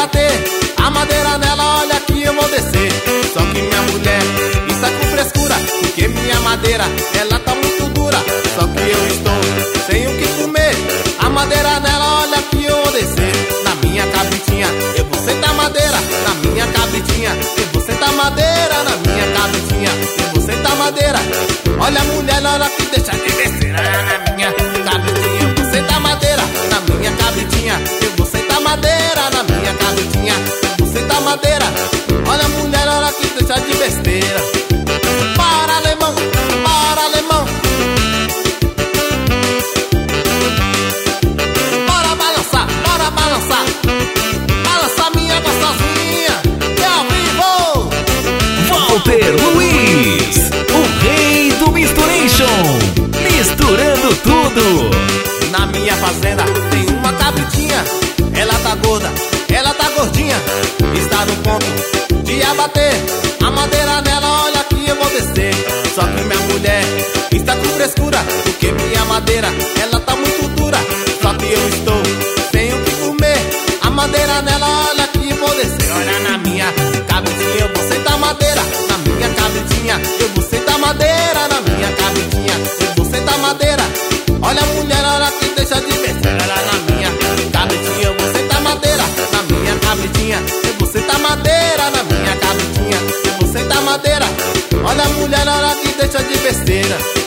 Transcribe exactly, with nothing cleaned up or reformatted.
bater a madeira nela, olha que eu vou descer. Só que minha mulher está com frescura, porque minha madeira, ela tá muito dura. Só que eu estou sem o que comer. A madeira nela, olha que eu vou descer. Na minha cabritinha, eu vou sentar madeira. Na minha cabritinha, eu vou sentar madeira. Na minha cabritinha, eu vou sentar madeira. Olha a mulher na hora que deixa de descer. Na minha cabritinha, eu vou sentar madeira. Na minha cabritinha, eu vou sentar madeira. Na minha cabritinha, eu vou sentar madeira. Olha a mulher na hora que deixa de besteira. Para, alemão, para, alemão. Bora balançar, bora balançar. Balançar minha gostosinha, é ao vivo. Walter Luiz, o rei do Misturation, misturando tudo. Na minha fazenda tem uma cabritinha, ela tá gorda, ela tá gordinha. Está no ponto de abater a madeira nela, olha que eu vou descer. Só que minha mulher está com frescura, porque minha madeira, ela tá muito dura. Só que eu estou sem o que comer. A madeira nela, olha que eu vou descer. Olha na minha cabritinha, eu vou sentar madeira. Na minha cabritinha, eu vou sentar madeira. Na minha cabritinha, eu vou sentar madeira. Olha a mulher, olha que deixa de besteira. Olha na minha cabritinha, eu vou sentar madeira. Na minha cabritinha, eu vou sentar madeira. Na minha cabritinha, eu vou sentar madeira. Olha a mulher, olha que deixa de besteira.